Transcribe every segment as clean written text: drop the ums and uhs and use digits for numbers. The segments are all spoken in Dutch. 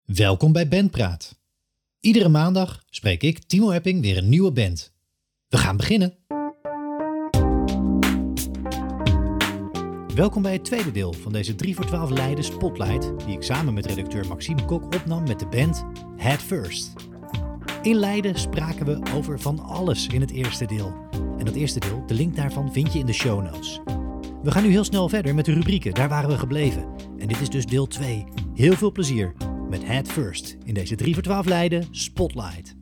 Welkom bij Bandpraat. Iedere maandag spreek ik, Timo Epping, weer een nieuwe band. We gaan beginnen. Welkom bij het tweede deel van deze 3 voor 12 Leiden Spotlight, die ik samen met redacteur Maxime Kok opnam met de band Head First. In Leiden spraken we over van alles in het eerste deel. En dat eerste deel, de link daarvan vind je in de show notes. We gaan nu heel snel verder met de rubrieken, daar waren we gebleven. En dit is dus deel 2. Heel veel plezier met Head First in deze 3 voor 12 Leiden Spotlight.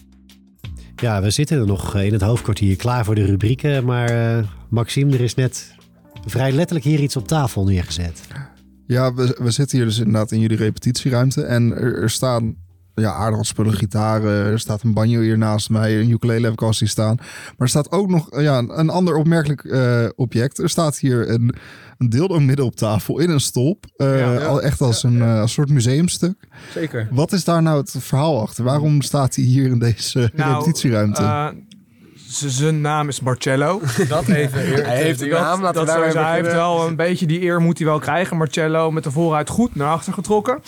Ja, we zitten er nog in het hoofdkwartier klaar voor de rubrieken. Maar Maxime, er is net vrij letterlijk hier iets op tafel neergezet. Ja, we zitten hier dus inderdaad in jullie repetitieruimte. En er staan aardig wat spullen, gitaren. Er staat een banjo hier naast mij. Een ukulele heb ik al zien staan. Maar er staat ook nog een ander opmerkelijk object. Er staat hier een dildo midden op tafel in een stolp. Echt als een soort museumstuk. Zeker. Wat is daar nou het verhaal achter? Waarom staat hij hier in deze repetitieruimte? Zijn naam is Marcello. Dat even. Hij heeft een naam, laten we daar hij heeft wel een beetje die eer moet hij wel krijgen. Marcello met de vooruit goed naar achter getrokken.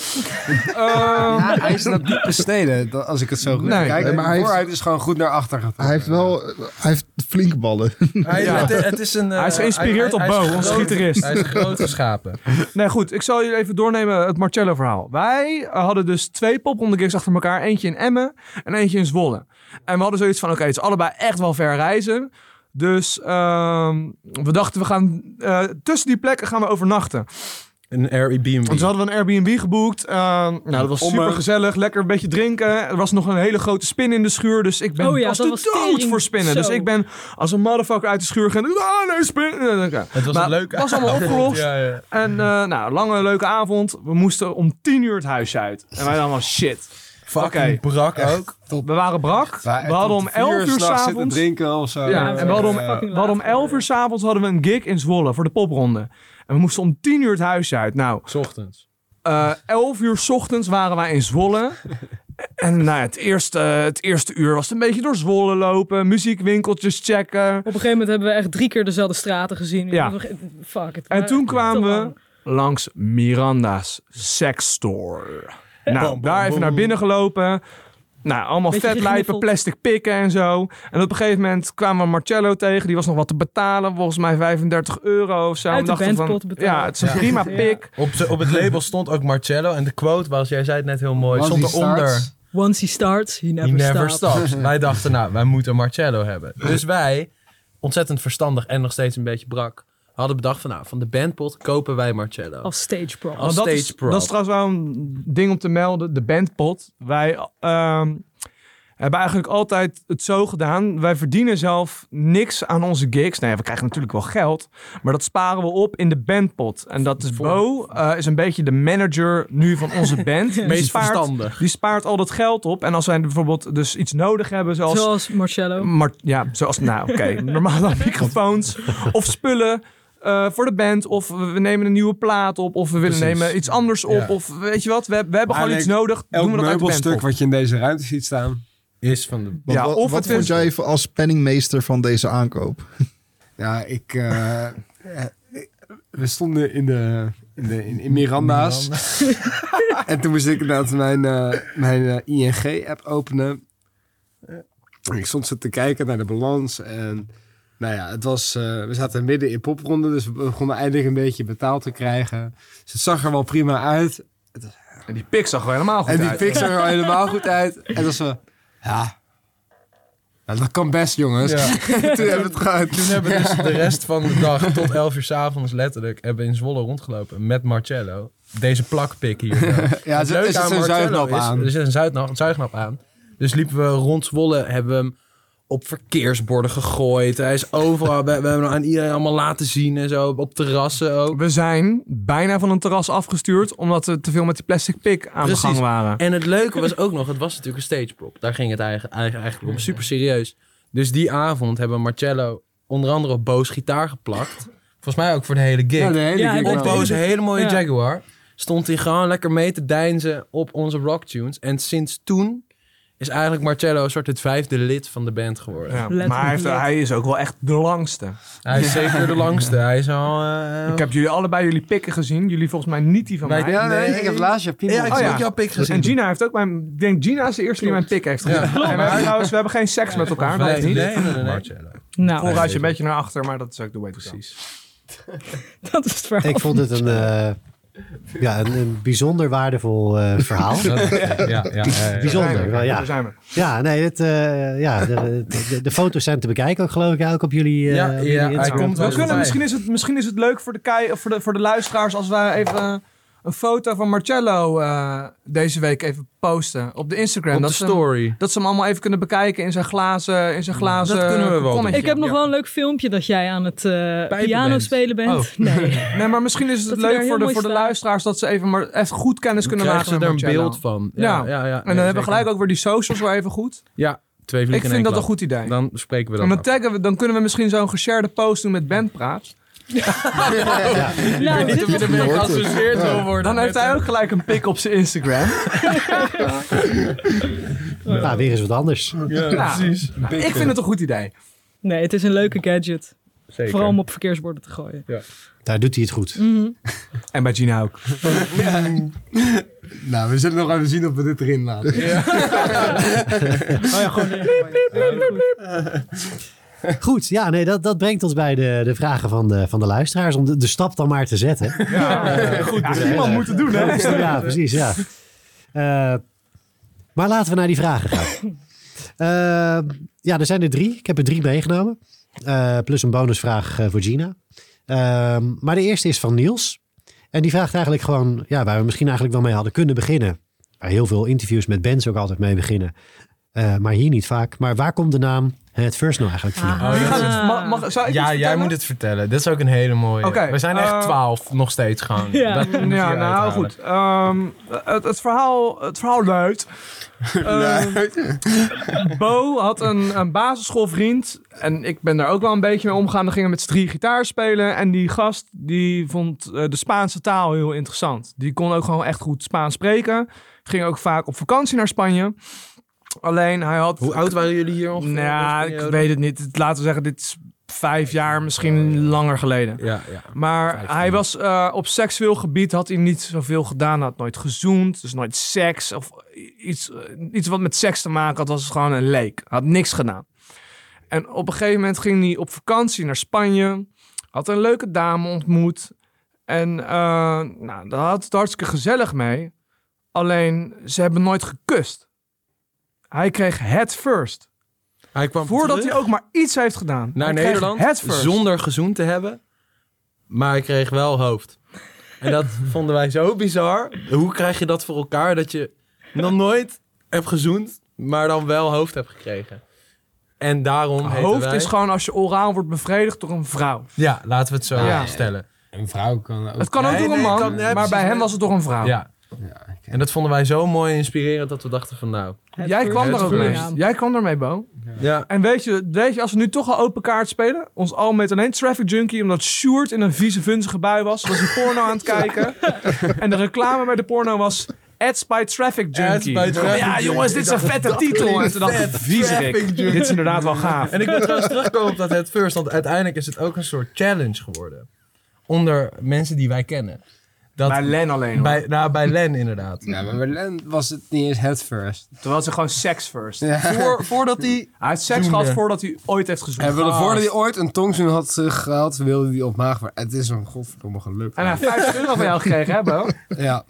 Hij is naar diepe steden, als ik het zo goed kijk. Maar de vooruit is gewoon goed naar achter getrokken. Hij heeft flinke ballen. Hij is geïnspireerd op Bo, onze gitarist. Hij is groot geschapen. Nee, goed. Ik zal je even doornemen het Marcello verhaal. Wij hadden dus 2 popronde gigs achter elkaar. Eentje in Emmen en eentje in Zwolle. En we hadden zoiets van, oké, het is allebei echt wel ver reizen. Dus we dachten, we gaan tussen die plekken gaan we overnachten. Een Airbnb. Dus hadden we een Airbnb geboekt. Dat was super gezellig. Lekker een beetje drinken. Er was nog een hele grote spin in de schuur. Dus ik was dood voor spinnen. Zo. Dus ik ben als een motherfucker uit de schuur gaan. Nee, spin. Het was een leuke avond. Het was allemaal opgelost. Ja. En lange leuke avond. We moesten om 10:00 het huis uit. En wij allemaal shit. Fucking brak ook. We waren brak. We hadden om 11 uur s'avonds drinken of zo. Ja, en we hadden om 11 uur s'avonds hadden we een gig in Zwolle voor de popronde. En we moesten om 10:00 het huis uit. Nou, 's ochtends. 11 uur 's ochtends waren wij in Zwolle. En het eerste uur was het een beetje door Zwolle lopen, muziekwinkeltjes checken. Op een gegeven moment hebben we echt 3 keer dezelfde straten gezien. Ja. Fuck it. En toen kwamen we langs Miranda's Sex Store. Daar even naar binnen gelopen. Allemaal vetlijpen, plastic pikken en zo. En op een gegeven moment kwamen we Marcello tegen. Die was nog wat te betalen. Volgens mij €35 of zo. Uit de bandpot betalen. Ja, het is een prima pik. Op het label stond ook Marcello. En de quote was, jij zei het net heel mooi, stond eronder. Once he starts, he never stops. Wij dachten, wij moeten Marcello hebben. Dus wij, ontzettend verstandig en nog steeds een beetje brak, hadden bedacht van de bandpot kopen wij Marcello. Als stage prop. Dat is trouwens wel een ding om te melden. De bandpot. Wij hebben eigenlijk altijd het zo gedaan. Wij verdienen zelf niks aan onze gigs. Nee, we krijgen natuurlijk wel geld. Maar dat sparen we op in de bandpot. En dat is Bo. Is een beetje de manager nu van onze band. Meest verstandig. Die spaart al dat geld op. En als wij bijvoorbeeld dus iets nodig hebben. Zoals Marcello. Normaal dan microfoons. Of spullen. Voor de band, of we nemen een nieuwe plaat op, of we willen nemen iets anders op, of weet je wat, we hebben gewoon iets nodig. Elk meubelstuk wat je in deze ruimte ziet staan, is van de... Wat vond jij als penningmeester van deze aankoop? Ja, we stonden in Miranda's. En toen moest ik inderdaad mijn ING-app openen. Ik stond zo te kijken naar de balans en... het was, we zaten midden in popronde, dus we begonnen eindelijk een beetje betaald te krijgen. Dus het zag er wel prima uit. En die pik zag er helemaal goed uit. En dat was dat kan best, jongens. Ja. Toen hebben we dus de rest van de dag tot 11 uur 's avonds letterlijk hebben in Zwolle rondgelopen met Marcello. Deze plakpik hier. Er zit een zuignap aan. Er zit een zuignap aan. Dus liepen we rond Zwolle, hebben we hem op verkeersborden gegooid. Hij is overal. We hebben hem aan iedereen allemaal laten zien en zo. Op terrassen ook. We zijn bijna van een terras afgestuurd, omdat we te veel met die plastic pik aan de gang waren. En het leuke was ook nog, het was natuurlijk een stageprop. Daar ging het eigenlijk om. Super serieus. Dus die avond hebben Marcello onder andere op Bo's gitaar geplakt. Volgens mij ook voor de hele gig. Ja, de hele gig. Op Bo's hele mooie Jaguar. Stond hij gewoon lekker mee te deinzen op onze rocktunes. En sinds toen is eigenlijk Marcello een soort het 5e lid van de band geworden. Ja, maar hij is ook wel echt de langste. Hij is zeker de langste. Hij is al... Ik heb jullie pikken gezien. Jullie volgens mij niet die van mij. Ja, nee, ik heb laatst je piemel. Ja, ik heb ook jouw pik gezien. En Gina heeft ook mijn... Ik denk Gina is de eerste die mijn pik heeft gezien. En we hebben geen seks met elkaar. Dat is niet. Nee. Marcello. Nou, Volgens je een beetje naar achter, maar dat is ook de way to go. Precies. dat is het verhaal. Ik vond het een bijzonder waardevol verhaal. Bijzonder. Wel, ja. Daar zijn we. Ja, nee, de foto's zijn te bekijken ook, geloof ik, ook op jullie hij komt wel. Misschien is het leuk voor de luisteraars als wij even een foto van Marcello deze week even posten op de Instagram. Op de story. Dat ze hem allemaal even kunnen bekijken in zijn glazen Dat kunnen we wel doen. Ik heb nog wel een leuk filmpje dat jij aan het piano spelen bent. Oh. Nee, maar misschien is het leuk voor de luisteraars dat ze even goed kennis kunnen maken Krijgen met ze er een Marcello. beeld van. Ja. En dan hebben we gelijk ook weer die socials wel even goed. Ja, 2 vliegen Ik in vind één dat een klap. goed idee. Dan spreken we dat En dan af. taggen we, dan kunnen we misschien zo'n geshared post doen met bandpraat. Nou, dit was ermee geassocieerd wil worden. Dan heeft hij ook gelijk een pic op zijn Instagram. Nou, weer eens wat anders. Ja, precies. Ik vind het een goed idee. Nee, het is een leuke gadget. Zeker. Vooral om op verkeersborden te gooien. Daar doet hij het goed. En bij Gina ook. Nou, we zullen nog even zien of we dit erin laten. Goed, ja, nee, dat brengt ons bij de vragen van de luisteraars. Om de stap dan maar te zetten. Goed, dus iemand moet het doen, hè? Ja, precies, ja. Maar laten we naar die vragen gaan. Ja, er zijn er 3. Ik heb er 3 meegenomen. Plus een bonusvraag voor Gina. Maar de eerste is van Niels. En die vraagt eigenlijk gewoon, ja, waar we misschien eigenlijk wel mee hadden kunnen beginnen. Waar heel veel interviews met bands ook altijd mee beginnen. Maar hier niet vaak. Maar waar komt de naam Head First nou eigenlijk vandaan? Zou ik iets Jij vertellen? moet het vertellen. Dit is ook een hele mooie. Oké, we zijn echt 12 nog steeds gewoon. Ja. Dat moet je Ja, uithalen. nou goed. Het verhaal luidt. Bo had een basisschoolvriend. En ik ben daar ook wel een beetje mee omgegaan. Dan gingen we met z'n 3 gitaar spelen. En die gast die vond de Spaanse taal heel interessant. Die kon ook gewoon echt goed Spaans spreken. Ging ook vaak op vakantie naar Spanje. Alleen hij had... Hoe oud waren jullie hier ongeveer? Nou, ik weet het niet. Laten we zeggen, dit is 5 jaar, misschien langer geleden. Ja. Maar 15. hij was op seksueel gebied, had hij niet zoveel gedaan. Hij had nooit gezoend, dus nooit seks. Of iets wat met seks te maken had, was gewoon een leek. Hij had niks gedaan. En op een gegeven moment ging hij op vakantie naar Spanje. Had een leuke dame ontmoet. En daar had het hartstikke gezellig mee. Alleen, ze hebben nooit gekust. Hij kreeg head first. Hij kwam Voordat terug hij ook maar iets heeft gedaan. naar Hij kreeg Nederland head first. zonder gezoend te hebben. Maar hij kreeg wel hoofd. En dat vonden wij zo bizar. Hoe krijg je dat voor elkaar dat je nog nooit hebt gezoend, maar dan wel hoofd hebt gekregen? En daarom heten Hoofd wij... is gewoon als je oraal wordt bevredigd door een vrouw. Ja, laten we het zo Ja. stellen. Een vrouw kan ook... Het kan ook Nee, door een man, kan- nee, maar precies, bij hem nee. was het door een vrouw. Ja. Ja, En dat vonden wij zo mooi en inspirerend dat we dachten van nou... Jij kwam Het daar ook first. mee. Ja. Jij kwam daarmee, Bo. Ja, En weet je, als we nu toch al open kaart spelen, ons al met alleen Traffic Junkie, omdat Sjoerd in een vieze vunzige bui was hij porno aan het kijken. En de reclame bij de porno was Ads by Traffic Junkie. Ads by Traffic Ja, Junkie. jongens, dit is een vette titel. En toen dacht ik, viezerik. Traffic Junkie. Dit is inderdaad wel gaaf. en ik wil trouwens terugkomen op dat Head First, want uiteindelijk is het ook een soort challenge geworden. Onder mensen die wij kennen. Dat Bij Len alleen, hoor. bij Len inderdaad. Ja, maar bij Len was het niet eens head first. Toen was hij gewoon sex first. Ja. Voordat hij... Hij heeft seks Zoende. gehad voordat hij ooit heeft gezoend. En voordat hij ooit een tongzoen had gehad, wilde hij op maag. Maar het is een godverdomme geluk. En hij heeft 50 euro van jou gekregen, hè, Bo? Ja.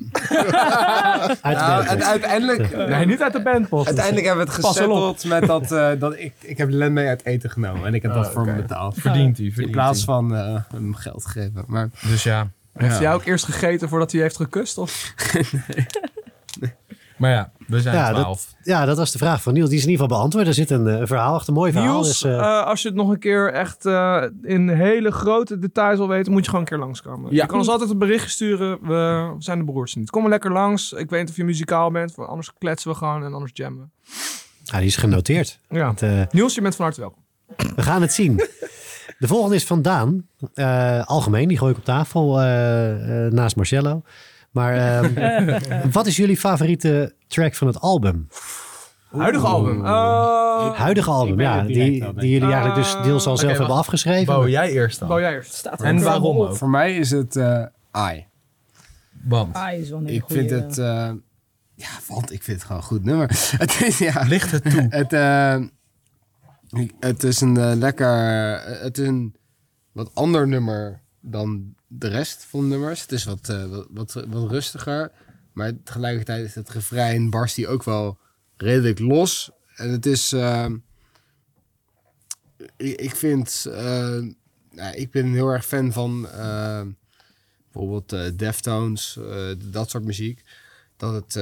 Uit de Nou, band. en uiteindelijk... Nee, niet uit de bandpot. Uiteindelijk hebben we het Pas wel op. gesetteld met dat ik heb Len mee uit eten genomen. En ik heb dat voor hem betaald. Verdient hij. In plaats van hem geld geven. Maar Dus ja. Heeft hij jou ook eerst gegeten voordat hij heeft gekust? Of? Maar ja, we zijn Ja, 12. Ja, dat was de vraag van Niels. Die is in ieder geval beantwoord. Er zit een verhaal achter, een mooi verhaal. Niels, Dus, als je het nog een keer echt in hele grote details wil weten, moet je gewoon een keer langskomen. Ja. Je kan ons altijd een berichtje sturen. We zijn de broers niet. Kom maar lekker langs. Ik weet niet of je muzikaal bent. Anders kletsen we gewoon en anders jammen. ja, die is genoteerd. Ja. Het, Niels, je bent van harte welkom. we gaan het zien. De volgende is van Daan. Algemeen, die gooi ik op tafel naast Marcello. Maar wat is jullie favoriete track van het album? Huidige album. Huidige album, weet ja. het direct Die wel, denk jullie ik. eigenlijk dus deels al zelf hebben afgeschreven. Bo, jij eerst dan. Bo, jij eerst. Staat er En ook waarom wel op. ook? Voor mij is het I. Want Is wel een hele Ik vind goeie, het... want ik vind het gewoon een goed nummer. Het is, ligt het toe. Het is een lekker... Het is een wat ander nummer dan de rest van de nummers. Het is wat rustiger. Maar tegelijkertijd is het refrein barst die ook wel redelijk los. En het is... ik vind... ik ben heel erg fan van... bijvoorbeeld Deftones, dat soort muziek. Dat het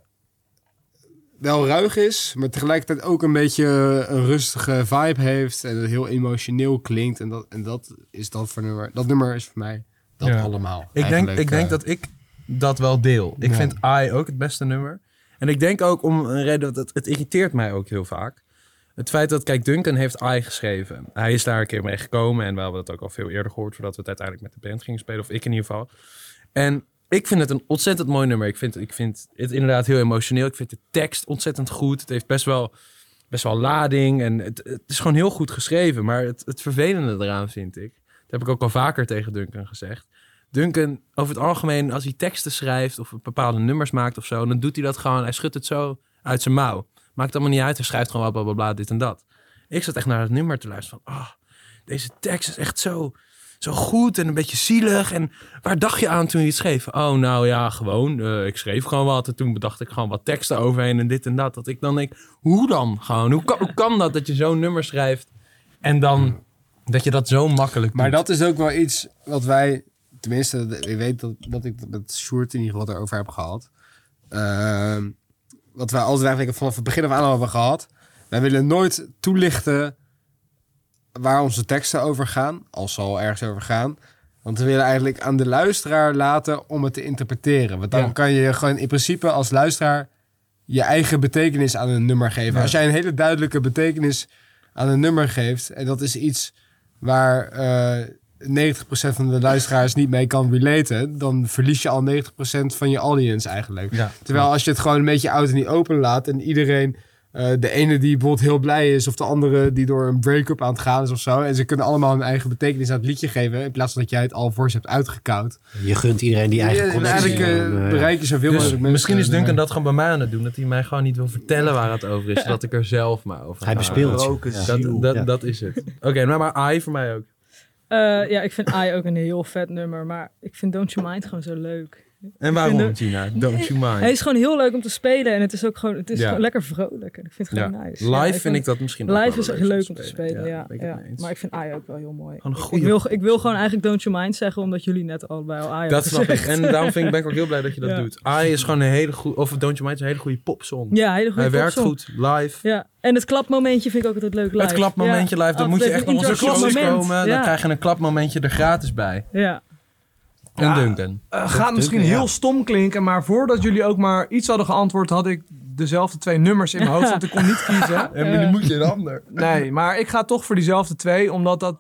wel ruig is, maar tegelijkertijd ook een beetje een rustige vibe heeft. En het heel emotioneel klinkt. En dat is dat voor nummer. Dat nummer is voor mij dat Ja. allemaal. Ik denk dat ik dat wel deel. Ik vind I ook het beste nummer. En ik denk ook om een reden dat het irriteert mij ook heel vaak. Het feit dat, kijk, Duncan heeft I geschreven. Hij is daar een keer mee gekomen en we hebben dat ook al veel eerder gehoord voordat we het uiteindelijk met de band gingen spelen, of ik in ieder geval. En ik vind het een ontzettend mooi nummer. Ik vind het inderdaad heel emotioneel. Ik vind de tekst ontzettend goed. Het heeft best wel lading en het is gewoon heel goed geschreven. Maar het vervelende eraan vind ik, dat heb ik ook al vaker tegen Duncan gezegd. Duncan, over het algemeen, als hij teksten schrijft of bepaalde nummers maakt of zo, dan doet hij dat gewoon, hij schudt het zo uit zijn mouw. Maakt allemaal niet uit, hij schrijft gewoon bla bla bla, dit en dat. Ik zat echt naar het nummer te luisteren van, deze tekst is echt zo goed en een beetje zielig. En waar dacht je aan toen je het schreef? Oh, nou ja, gewoon. Ik schreef gewoon wat en toen bedacht ik gewoon wat teksten overheen en dit en dat. Dat ik dan denk, hoe dan? Gewoon, hoe kan dat je zo'n nummer schrijft en dan dat je dat zo makkelijk doet? Maar dat is ook wel iets wat wij... Tenminste, ik weet dat ik met Sjoerd in ieder geval erover heb gehad. Wat wij altijd eigenlijk vanaf het begin af aan hebben gehad. Wij willen nooit toelichten waar onze teksten over gaan. Als ze al ergens over gaan. Want we willen eigenlijk aan de luisteraar laten om het te interpreteren. Want dan kan je gewoon in principe als luisteraar je eigen betekenis aan een nummer geven. Ja. Als jij een hele duidelijke betekenis aan een nummer geeft. En dat is iets waar 90% van de luisteraars niet mee kan relaten. Dan verlies je al 90% van je audience eigenlijk. Ja. Terwijl als je het gewoon een beetje out en niet open laat. En iedereen, de ene die bijvoorbeeld heel blij is. Of de andere die door een break-up aan het gaan is of zo. En ze kunnen allemaal hun eigen betekenis aan het liedje geven. In plaats van dat jij het al voor ze hebt uitgekoud. Je gunt iedereen die eigen connectie. Eigenlijk bereik je zoveel mogelijk mensen. Misschien is Duncan dat gewoon bij mij aan het doen. Dat hij mij gewoon niet wil vertellen waar het over is. Zodat ik er zelf maar over ga. Hij bespeelt. Dat is het. Oké, maar I voor mij ook. Ik vind I ook een heel vet nummer. Maar ik vind Don't You Mind gewoon zo leuk. En waarom, Gina? Don't You Mind? Hij is gewoon heel leuk om te spelen. En het is ook gewoon, gewoon lekker vrolijk. En ik vind het gewoon nice. Live vind ik dat misschien ook live is echt leuk om te spelen, ja. Maar ik vind I ook wel heel mooi. Ik wil gewoon eigenlijk Don't You Mind zeggen, omdat jullie net allebei al I dat snap ik. En daarom ben ik ook heel blij dat je dat doet. I is gewoon een hele goede, of Don't You Mind is een hele goede popsong. Ja, hele goede Hij popsong. werkt goed, live. Ja. En het klapmomentje vind ik ook altijd leuk live. Het klapmomentje live, dan moet je echt naar onze shows komen. Dan krijg je een klapmomentje er gratis bij. Ja. En Duncan. Gaat misschien heel stom klinken, maar voordat jullie ook maar iets hadden geantwoord, had ik dezelfde 2 nummers in mijn hoofd, want ik kon niet kiezen. En nu moet je een ander. Nee, maar ik ga toch voor diezelfde 2, omdat dat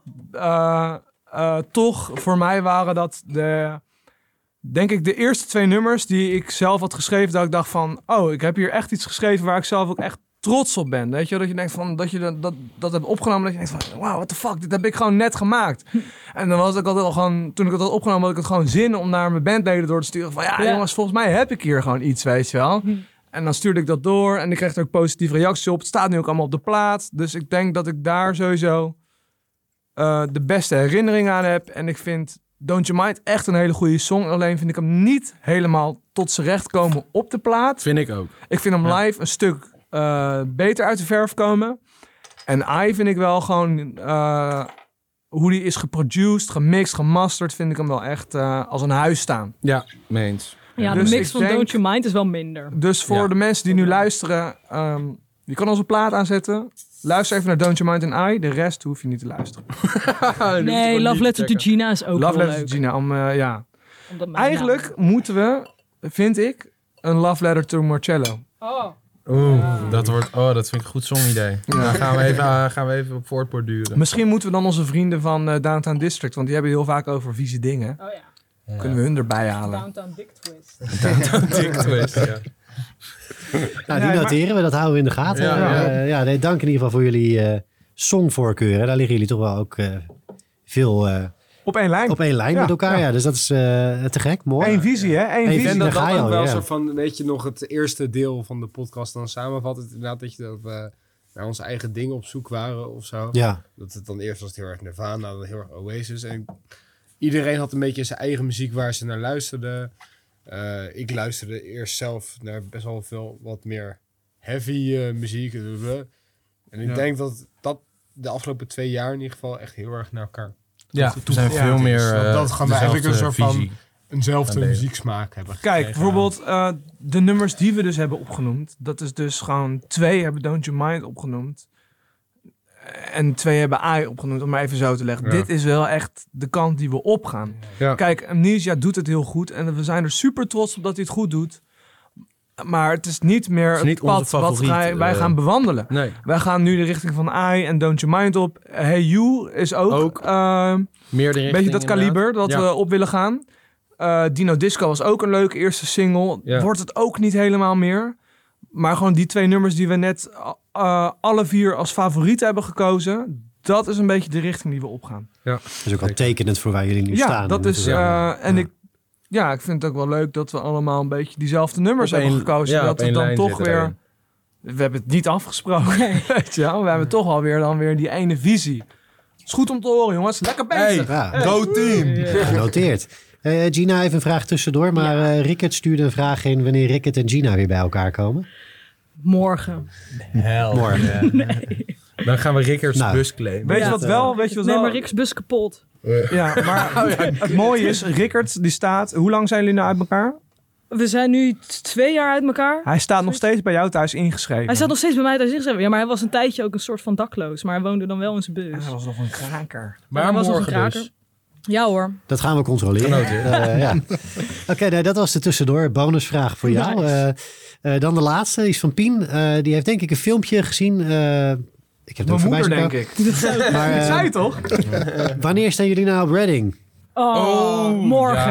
toch voor mij waren dat denk ik de eerste 2 nummers die ik zelf had geschreven, dat ik dacht van, ik heb hier echt iets geschreven waar ik zelf ook echt trots op ben. Weet je, dat je denkt van, dat je dat hebt opgenomen, dat je denkt van, wow, what the fuck, dit heb ik gewoon net gemaakt. En dan was ik altijd al gewoon, toen ik het had opgenomen, had ik het gewoon zin om naar mijn bandleden door te sturen van, jongens, volgens mij heb ik hier gewoon iets, weet je wel. En dan stuurde ik dat door en ik kreeg er ook positieve reacties op. Het staat nu ook allemaal op de plaat. Dus ik denk dat ik daar sowieso de beste herinnering aan heb. En ik vind Don't You Mind echt een hele goede song. Alleen vind ik hem niet helemaal tot zijn recht komen op de plaat. Vind ik ook. Ik vind hem live een stuk beter uit de verf komen. En I vind ik wel gewoon hoe die is geproduced, gemixt, gemasterd, vind ik hem wel echt als een huis staan. Ja, mee eens. Ja, de mix van Don't You Mind is wel minder. Dus voor de mensen die nu luisteren, je kan onze plaat aanzetten. Luister even naar Don't You Mind and I. De rest hoef je niet te luisteren. Nee, Love Letter to Gina is ook Love wel Letter leuk. to Gina, Eigenlijk moeten we, vind ik, een Love Letter to Marcello. Dat vind ik een goed songidee. Daar gaan we even op voortborduren. Misschien moeten we dan onze vrienden van Downtown District, want die hebben heel vaak over vieze dingen. Kunnen we hun erbij halen. Downtown Dick Twist. Downtown Dick Twist, ja. Nou, die noteren we, dat houden we in de gaten. Nee, dank in ieder geval voor jullie songvoorkeuren. Daar liggen jullie toch wel ook veel op één lijn. Op één lijn met elkaar, ja. Dus dat is te gek, mooi. Eén visie, hè? Eén visie. En dat ook wel zo van, weet je, nog het eerste deel van de podcast dan samenvat. Het inderdaad dat we naar onze eigen dingen op zoek waren of zo. Ja. Dat het dan eerst was het heel erg Nirvana, dan heel erg Oasis. En iedereen had een beetje zijn eigen muziek waar ze naar luisterden. Ik luisterde eerst zelf naar best wel veel wat meer heavy muziek. En ik denk dat de afgelopen 2 jaar in ieder geval echt heel erg naar elkaar. Ja, we zijn veel meer. Dat gaan we eigenlijk een soort van eenzelfde muzieksmaak hebben. Kijk, bijvoorbeeld de nummers die we dus hebben opgenoemd. Dat is dus gewoon 2 hebben Don't You Mind opgenoemd. En 2 hebben AI opgenoemd, om maar even zo te leggen. Ja. Dit is wel echt de kant die we opgaan. Ja. Kijk, Amnesia doet het heel goed. En we zijn er super trots op dat hij het goed doet. Maar het is niet meer het pad wat wij gaan bewandelen. Nee. Wij gaan nu de richting van AI en Don't You Mind op. Hey You is ook meer de richting, beetje dat kaliber dat we op willen gaan. Dino Disco was ook een leuke eerste single. Ja. Wordt het ook niet helemaal meer. Maar gewoon die 2 nummers die we net alle 4 als favorieten hebben gekozen. Dat is een beetje de richting die we opgaan. Ja. Dat is ook al tekenend voor waar jullie nu staan. Dat is, ik vind het ook wel leuk dat we allemaal een beetje diezelfde nummers hebben gekozen. Dat we dan toch weer... We hebben het niet afgesproken. Weet je wel? We hebben toch alweer dan weer die ene visie. Het is goed om te horen, jongens. Lekker bezig. Go team. Genoteerd. Gina, even een vraag tussendoor. Maar Rickert stuurde een vraag in wanneer Rickert en Gina weer bij elkaar komen. Morgen. Morgen. Nee. Dan gaan we Rickert's bus claimen. Weet je wat wel? Nee, maar Rick's bus kapot. Ja, maar het mooie is, Rickert die staat... Hoe lang zijn jullie nou uit elkaar? We zijn nu 2 jaar uit elkaar. Hij staat nog steeds bij jou thuis ingeschreven. Hij staat nog steeds bij mij thuis ingeschreven. Ja, maar hij was een tijdje ook een soort van dakloos. Maar hij woonde dan wel in zijn bus. Hij was nog een kraker. Maar hij was nog een kraker. Dus. Ja hoor. Dat gaan we controleren. Oké, dat was de tussendoor. Bonusvraag voor jou. Nice. Dan de laatste, die is van Pien. Die heeft denk ik een filmpje gezien. Ik heb het mijn moeder, denk ik. Maar, dat zei je toch? Wanneer staan jullie nou op Reading? Morgen.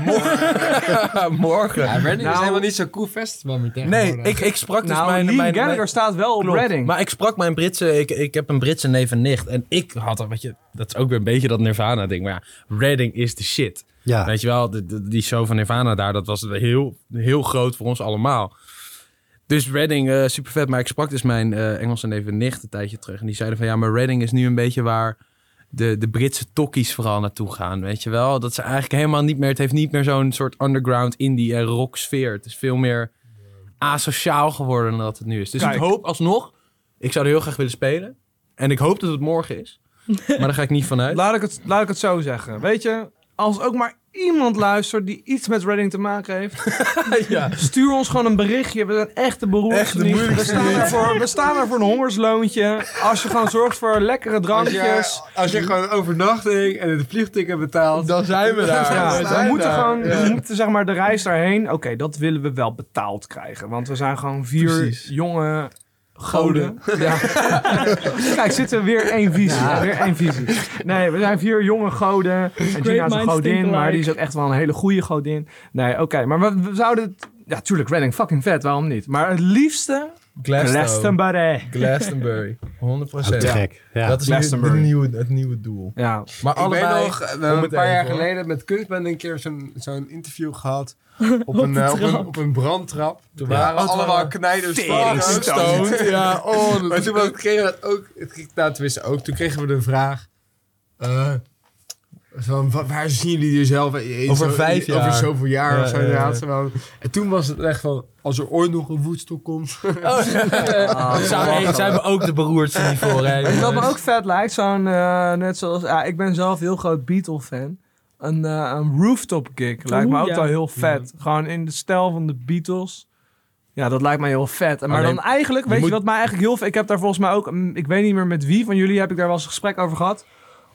Ja, morgen. Ja, Reading is helemaal niet zo'n cool festival meer tegenwoordig. Nee, ik sprak dus mijn Gallagher staat wel op Reading. Maar ik sprak mijn Britse... Ik heb een Britse neef en nicht. En ik had er, weet je... Dat is ook weer een beetje dat Nirvana ding. Maar ja, Reading is de shit. Ja. Weet je wel, die show van Nirvana daar... Dat was heel, heel groot voor ons allemaal. Dus Reading, super vet. Maar ik sprak dus mijn Engelse neef en nicht een tijdje terug. En die zeiden van... Ja, maar Reading is nu een beetje waar... De Britse tokkies vooral naartoe gaan, weet je wel. Dat ze eigenlijk helemaal niet meer... Het heeft niet meer zo'n soort underground indie en rock sfeer. Het is veel meer asociaal geworden dan dat het nu is. Dus ik hoop alsnog... Ik zou er heel graag willen spelen. En ik hoop dat het morgen is. Maar daar ga ik niet vanuit. Laat ik het zo zeggen. Weet je, als ook maar iemand luistert die iets met Reading te maken heeft... Stuur ons gewoon een berichtje. We zijn echte beroepsnieuw. We staan er voor een hongersloontje. Als je gewoon zorgt voor lekkere drankjes. Als je gewoon overnachting en het vliegticket betaalt... Dan zijn we daar. We moeten zeg maar de reis daarheen... Oké, dat willen we wel betaald krijgen. Want we zijn gewoon 4 jonge... goden. Ja. Kijk, zitten we weer één visie. Ja. Weer één visie. Nee, we zijn 4 jonge goden. En Gina is een godin, maar die is ook echt wel een hele goede godin. Nee, oké. Maar we zouden... Het, ja, tuurlijk, Reading, fucking vet. Waarom niet? Maar het liefste... Glastonbury. 100%. Gek. Ja. Dat is het nieuwe doel. Ja. Maar allebei... We hebben een paar jaar geleden met Kunstband een keer zo'n interview gehad... Op een brandtrap. Toen waren we allemaal knijders stoned. Ja, maar toen kregen we dat ook... Toen kregen we de vraag... waar zien jullie jezelf over 5 jaar? Over zoveel jaar of zo. Ja. En toen was het echt van... Als er ooit nog een Woodstock komt... Zijn we ook de beroerdste niet voor. Wat me ook vet lijkt, net zoals... ik ben zelf heel groot Beatle-fan. Een rooftop gig lijkt me ook wel heel vet. Gewoon in de stijl van de Beatles. Ja, dat lijkt mij heel vet. Maar dan eigenlijk, weet je wat mij eigenlijk heel vet... Ik heb daar volgens mij ook... Ik weet niet meer met wie van jullie heb ik daar wel eens een gesprek over gehad.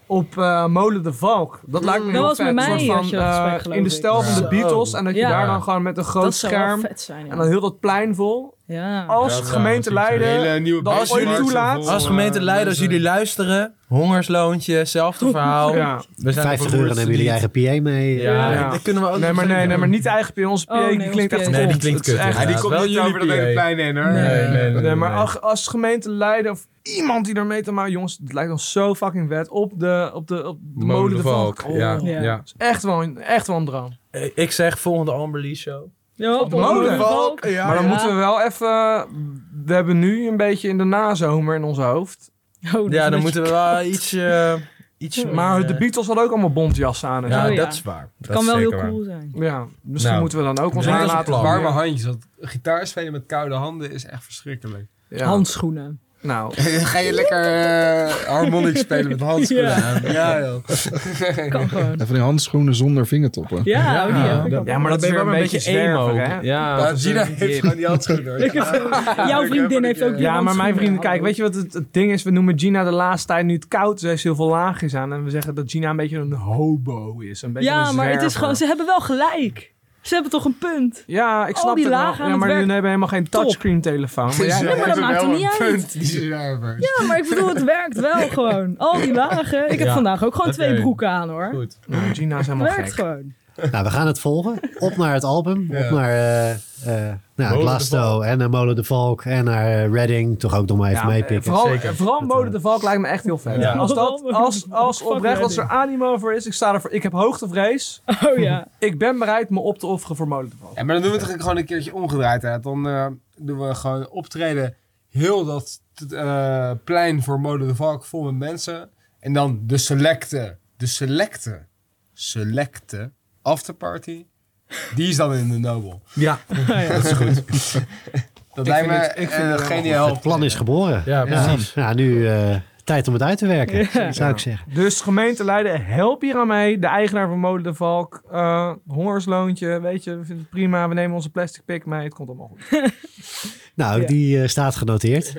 op Molen de Valk. Dat lijkt me heel was vet. met mij Een soort als je dat gesprek, geloof in de ik. stijl van de Beatles. En dat je Ja. daar dan gewoon met een groot Dat zou wel scherm... vet zijn, ja. En dan heel dat plein vol. Ja. Als Ja, het dat gemeente zou Een hele Leiden nieuwe dat ooit toelaat. Als gemeente Leiden, als jullie luisteren, hongersloontje, zelfde verhaal. Ja. We zijn €50 nemen jullie je eigen PA mee. Ja, Ja. dat kunnen we ook Nee, maar niet de eigen PA. Onze PA Oh, nee, die klinkt onze echt PA. Nee, die rond. klinkt Het is kut, echt- ja. Die komt Wel niet jullie over dat hele PA. plein heen, hoor. Nee, maar als gemeente Leiden of iemand die ermee te maken... Jongens, het lijkt ons zo fucking vet. Op de Molen de Valk. Oh, Ja, Ja. ja. dat is echt wel een droom. Ik zeg volgende album release show. Ja, op de Molen. Ja, Maar dan ja. moeten we wel even... We hebben nu een beetje in de nazomer in ons hoofd. Ja, dan moeten we wel iets Maar de Beatles hadden ook allemaal bontjassen aan. En Ja, zo. Oh, ja. dat is waar. Het Dat kan is wel heel zeker waar. cool zijn. Ja, misschien Nou, moeten we dan ook ons dat is aan een laten. plan. Warme handjes, want gitaar spelen met koude handen is echt verschrikkelijk. Ja. Handschoenen. Nou, Ga je lekker harmonisch spelen met handschoenen Ja. aan? Ja, joh. Kan gewoon. En van die handschoenen zonder vingertoppen. Ja, die heb ik ook. ja, maar dat is weer een beetje emo. zwerver, hè? Ja, Gina heeft gewoon die handschoenen door. Jouw vriendin heeft ook die Ja, maar mijn handschoenen. vrienden, kijk, weet je wat het ding is? We noemen Gina de laatste tijd nu het koud is. Ze heeft heel veel laagjes aan. En we zeggen dat Gina een beetje een hobo is. Een beetje Ja, een maar het is zwerver. gewoon, ze hebben wel gelijk. Ze hebben toch een punt. Ja, ik al snap die het wel. lagen aan Ja, het maar werk. jullie hebben helemaal geen touchscreen telefoon. Maar jij, Ja, maar dat maakt er niet uit. Die zwervers. Ja, maar ik bedoel, het werkt wel gewoon. Al die lagen. Ik heb Ja. vandaag ook gewoon Oké. 2 broeken aan, hoor. goed. Nou, Gina is Het helemaal werkt gek. gewoon. Nou, we gaan het volgen. Op naar het album. Op naar Molen de Glasto Valk. en naar Molen de Valk. En naar Reading. Toch ook nog maar even Ja, meepikken. vooral Molen de Valk lijkt me echt heel vet. Ja. Als Fuck oprecht, als er Reading. animo voor is, ik sta ervoor. Ik heb hoogtevrees. Oh ja. Ik ben bereid me op te offeren voor Molen de Valk. Ja, maar dan doen we het toch gewoon een keertje omgedraaid. Hè? Dan doen we gewoon optreden. Heel dat plein voor Molen de Valk vol met mensen. En dan de selecte afterparty. Die is dan in de Nobel. Ja, Dat is goed. Dat lijkt me ik vind het geniaal. Het plan is geboren. ja, precies. Ja, nu tijd om het uit te werken, Ja. zou ik zeggen. Dus gemeente Leiden, help hier aan mee. De eigenaar van Molen de Valk. Hongersloontje, weet je, we vinden het prima. We nemen onze plastic pik mee. Het komt allemaal goed. Nou, Ja. die staat genoteerd.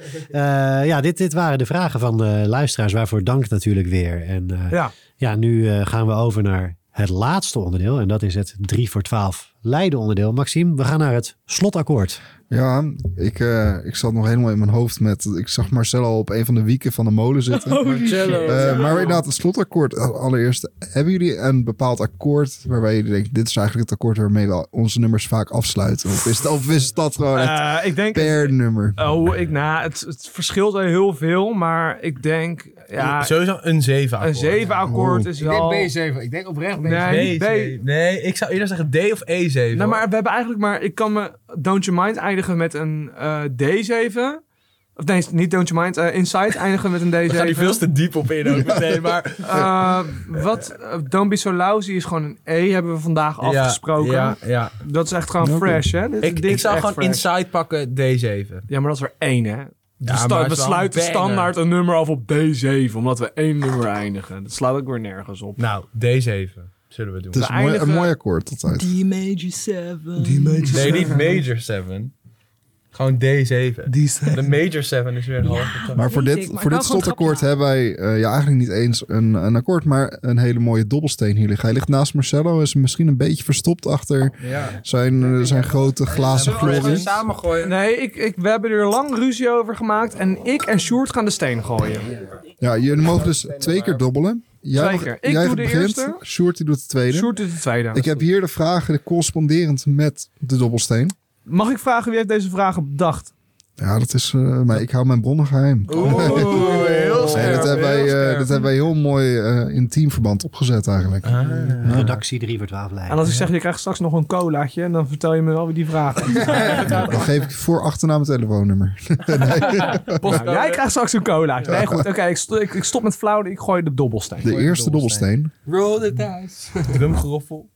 Dit waren de vragen van de luisteraars. Waarvoor dank natuurlijk weer. En Ja. nu gaan we over naar het laatste onderdeel. En dat is het 3 voor 12 Leiden onderdeel. Maxime, we gaan naar het slotakkoord. Ja, ik zat nog helemaal in mijn hoofd met... Ik zag Marcelo op een van de wieken van de molen zitten. Maar inderdaad, het slotakkoord allereerst. Hebben jullie een bepaald akkoord waarbij jullie denken... Dit is eigenlijk het akkoord waarmee we onze nummers vaak afsluiten? Of is dat gewoon echt Ik denk... per nummer? Het verschilt wel heel veel, maar ik denk... Ja, Sowieso een 7 een 7 akkoord is Ik wel... denk B7. Ik denk oprecht B7. Nee. Nee, ik zou eerder zeggen D of E7. Nou, maar we hebben eigenlijk maar... Ik kan me Don't You Mind eindigen met een D7. Of nee, niet Don't You Mind. Inside eindigen met een D7. we gaan hier veel te diep op in ook meteen, maar... Don't Be So Lousy is gewoon een E, hebben we vandaag afgesproken. Ja. Dat is echt gewoon fresh, hè? Dit Ik is zou echt gewoon fresh. Inside pakken D7. Ja, maar dat is er 1, hè? Ja, maar het we is wel sluiten een banger. standaard een nummer af op D7, omdat we 1 nummer eindigen. Dat slaat ook weer nergens op. Nou, D7 zullen we doen. Het is We een eindigen- mooi akkoord altijd. D major 7. Nee, niet Major 7. Gewoon D7. De Major 7 is weer een halve toon. Maar voor Weet dit, ik, maar voor ik dit kan gewoon slotakkoord grapje hebben wij eigenlijk niet eens een akkoord, maar een hele mooie dobbelsteen hier liggen. Hij ligt naast Marcelo, is misschien een beetje verstopt achter zijn grote glazen glorie. Samen gooien. Nee, we hebben er lang ruzie over gemaakt en ik en Sjoerd gaan de steen gooien. Ja, jullie mogen dus 2 keer dobbelen. Twee keer. Ik doe de eerste. Sjoerd die doet de tweede. Sjoerd doet de tweede. Ik heb hier de vragen corresponderend met de dobbelsteen. Mag ik vragen wie heeft deze vragen bedacht? Ja, dat is... maar ik hou mijn bronnen geheim. Heel Nee, dat hebben wij heel mooi in teamverband opgezet eigenlijk. Redactie 3 voor 12 Leiden. En als ik zeg, je krijgt straks nog een colaatje, en dan vertel je me wel wie die vragen. Dan geef ik voor achternaam het telefoonnummer. Nou, jij krijgt straks een colaatje. Nee, goed. Oké, ik stop met flauwen. Ik gooi de dobbelsteen. De eerste dobbelsteen. Roll the dice. Drumgeroffel.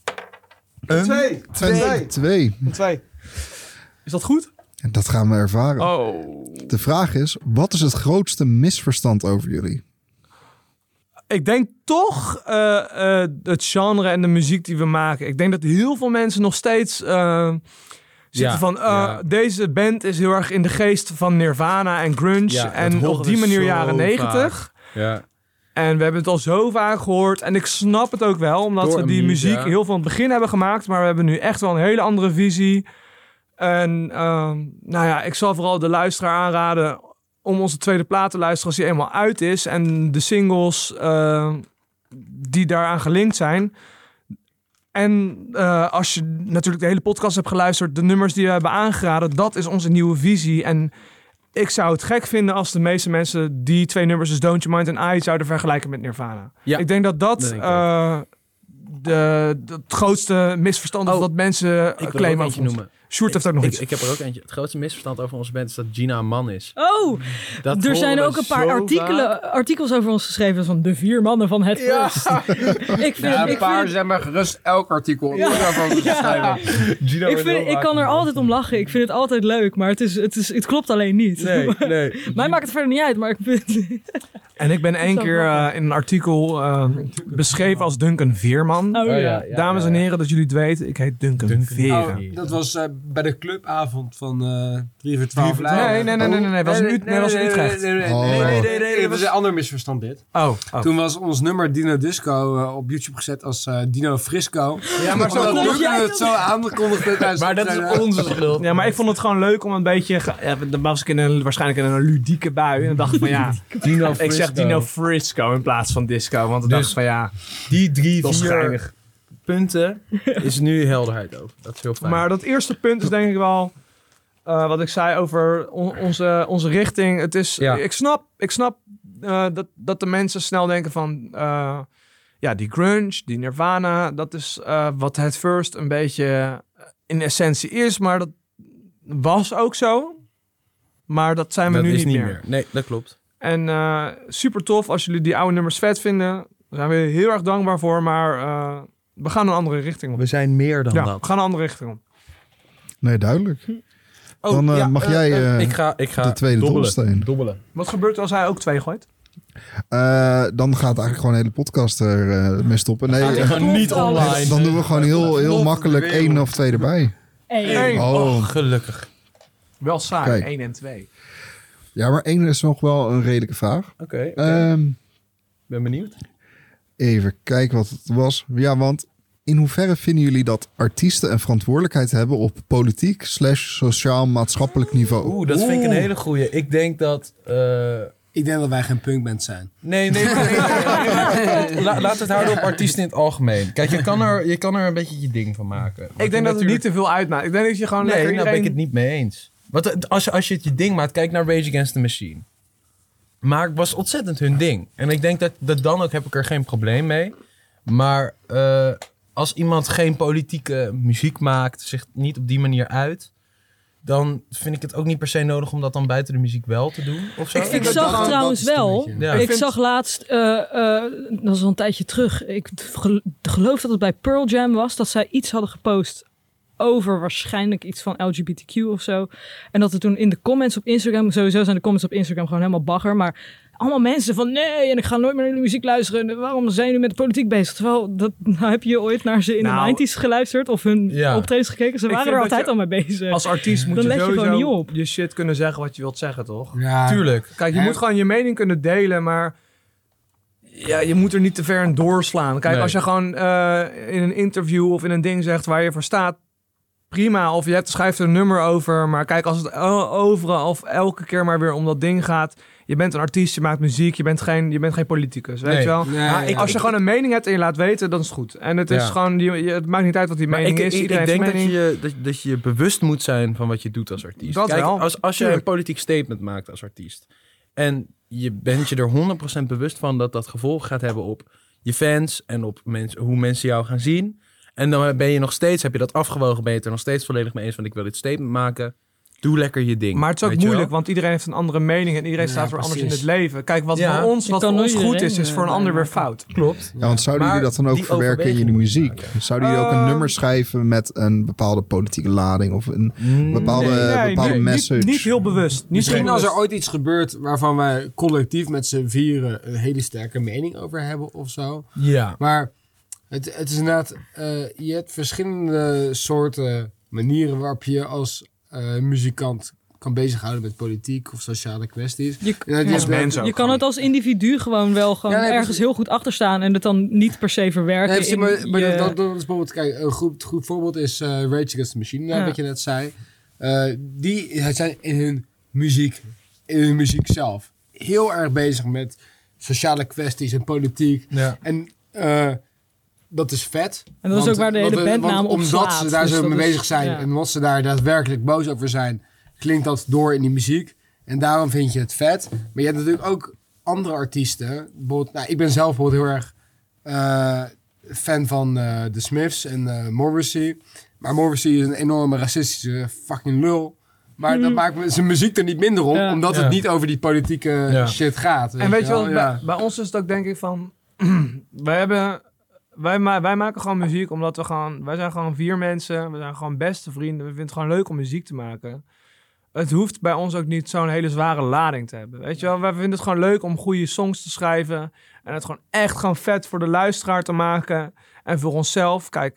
Twee. 2. Is dat goed? En dat gaan we ervaren. Oh. De vraag is, wat is het grootste misverstand over jullie? Ik denk toch het genre en de muziek die we maken. Ik denk dat heel veel mensen nog steeds zitten van... Deze band is heel erg in de geest van Nirvana en grunge. Ja, dat en horen op die we manier zo jaren 90. Ja. En we hebben het al zo vaak gehoord. En ik snap het ook wel, omdat we die muziek heel van het begin hebben gemaakt. Maar we hebben nu echt wel een hele andere visie. En ik zal vooral de luisteraar aanraden om onze tweede plaat te luisteren als die eenmaal uit is. En de singles die daaraan gelinkt zijn. En als je natuurlijk de hele podcast hebt geluisterd, de nummers die we hebben aangeraden, dat is onze nieuwe visie. En ik zou het gek vinden als de meeste mensen die 2 nummers, dus Don't You Mind en I, zouden vergelijken met Nirvana. Ja, ik denk dat het grootste misverstand is dat mensen claimen over noemen. Sjoerd heeft ook nog iets. Ik heb er ook eentje. Het grootste misverstand over onze band is dat Gina een man is. Oh, er zijn ook een paar artikels over ons geschreven van de 4 mannen van Het First. Zeg maar gerust elk artikel. Ik kan er altijd om lachen. Ik vind het altijd leuk, maar het klopt alleen niet. Nee. Mij maakt het verder niet uit, maar ik vind En ik ben 1 keer in een artikel beschreven als Duncan Veerman. Dames en heren, dat jullie het weten, ik heet Duncan Veerman. Dat was bij de clubavond van 3 voor 12 Leiden. Nee, was in Utrecht. Nee, dat was een ander misverstand dit. Toen was ons nummer Dino Disco op YouTube gezet als Dino Frisco. Ja, maar zo het zo aangekondigd. Maar dat is onze schuld. Ja, maar ik vond het gewoon leuk om een beetje... dan was ik waarschijnlijk in een ludieke bui. En dacht van ik zeg Dino Frisco in plaats van disco. Want ik dacht van die 3-4 punten is nu helderheid over. Dat is heel fijn. Maar dat eerste punt is denk ik wel wat ik zei over onze richting. Het is, ik snap dat de mensen snel denken van die grunge, die Nirvana, dat is wat Het First een beetje in essentie is, maar dat was ook zo. Maar dat zijn we nu niet meer. Nee, dat klopt. En super tof als jullie die oude nummers vet vinden. Daar zijn we heel erg dankbaar voor, maar we gaan een andere richting op. We zijn meer dan dat. We gaan een andere richting op. Nee, duidelijk. Dan mag jij ik ga de tweede dobbelsteen. Dobbelen. Wat gebeurt als hij ook 2 gooit? Dan gaat eigenlijk gewoon een hele podcast er mee stoppen. Nee, gewoon niet online. Dan doen we gewoon heel makkelijk 1 of 2 erbij. 1. Oh, gelukkig. Wel saai, kijk. 1 en 2. Ja, maar 1 is nog wel een redelijke vraag. Oké. Ben benieuwd. Even kijken wat het was. Ja, want in hoeverre vinden jullie dat artiesten een verantwoordelijkheid hebben op politiek / sociaal-maatschappelijk niveau? Dat vind ik een hele goeie. Ik denk dat... Ik denk dat wij geen punkband zijn. Nee. Laat het houden op artiesten in het algemeen. Kijk, je kan er een beetje je ding van maken. Ik denk dat het niet te veel uitmaakt. Ik denk dat je gewoon... Nee, daar ben ik het niet mee eens. Want als je het je ding maakt, kijk naar Rage Against the Machine. Maar het was ontzettend hun ding. En ik denk dat dan ook heb ik er geen probleem mee. Maar als iemand geen politieke muziek maakt, zich niet op die manier uit, dan vind ik het ook niet per se nodig om dat dan buiten de muziek wel te doen. Of zo. Ik zag trouwens wel. Ik zag laatst, dat was al een tijdje terug. Ik geloof dat het bij Pearl Jam was, dat zij iets hadden gepost over waarschijnlijk iets van LGBTQ of zo. En dat er toen in de comments op Instagram, sowieso zijn de comments op Instagram gewoon helemaal bagger, maar allemaal mensen van nee, en ik ga nooit meer naar de muziek luisteren. En waarom zijn jullie met de politiek bezig? Terwijl, heb je ooit naar ze in de 90's geluisterd of hun optredens gekeken? Ze waren er altijd al mee bezig. Als artiest moet dan je let sowieso je gewoon niet op. Je shit kunnen zeggen wat je wilt zeggen, toch? Ja, tuurlijk. Kijk, je moet gewoon je mening kunnen delen, maar je moet er niet te ver in doorslaan. Kijk, als je gewoon in een interview of in een ding zegt waar je voor staat, prima. Of je schrijft er een nummer over. Maar kijk, als het overal of elke keer maar weer om dat ding gaat. Je bent een artiest, je maakt muziek, je bent geen politicus. Weet je wel? Nee, als je gewoon een mening hebt en je laat weten, dan is het goed. En het is gewoon, het maakt niet uit wat die mening is. Ik denk dat je bewust moet zijn van wat je doet als artiest. Dat kijk, wel. Als je een politiek statement maakt als artiest en je bent je er 100% bewust van dat gevolgen gaat hebben op je fans en op hoe mensen jou gaan zien. En dan ben je nog steeds, heb je dat afgewogen, ben je het er nog steeds volledig mee eens van ik wil dit statement maken. Doe lekker je ding. Maar het is ook moeilijk, want iedereen heeft een andere mening en iedereen staat weer anders in het leven. Kijk, wat voor ons goed is voor een ander weer fout. Klopt. Ja, want zouden jullie dat dan ook verwerken in jullie muziek? Zouden jullie ook een nummer schrijven met een bepaalde politieke lading of een bepaalde message? Niet heel bewust. Misschien als er ooit iets gebeurt waarvan wij collectief met z'n vieren een hele sterke mening over hebben of zo. Ja. Maar het is inderdaad, je hebt verschillende soorten manieren waarop je als muzikant kan bezighouden met politiek of sociale kwesties. Je kan het als individu gewoon wel ergens heel goed achter staan en het dan niet per se verwerken. Nee, dat is bijvoorbeeld, kijk, een goed voorbeeld is Rage Against the Machine, wat je net zei. Die zijn in hun muziek zelf heel erg bezig met sociale kwesties en politiek. Ja. En dat is vet. En dat is ook waar de hele bandnaam op slaat. Omdat ze daar zo mee bezig zijn en omdat ze daar daadwerkelijk boos over zijn, klinkt dat door in die muziek. En daarom vind je het vet. Maar je hebt natuurlijk ook andere artiesten. Bijvoorbeeld, ik ben zelf bijvoorbeeld heel erg fan van The Smiths en Morrissey. Maar Morrissey is een enorme racistische fucking lul. Maar dat maakt zijn muziek er niet minder om. Omdat het niet over die politieke shit gaat. En weet je wel, bij ons is het ook denk ik van... Wij maken gewoon muziek omdat wij zijn gewoon 4 mensen. We zijn gewoon beste vrienden. We vinden het gewoon leuk om muziek te maken. Het hoeft bij ons ook niet zo'n hele zware lading te hebben. Weet je wel, wij vinden het gewoon leuk om goede songs te schrijven. En het gewoon echt gewoon vet voor de luisteraar te maken. En voor onszelf. Kijk,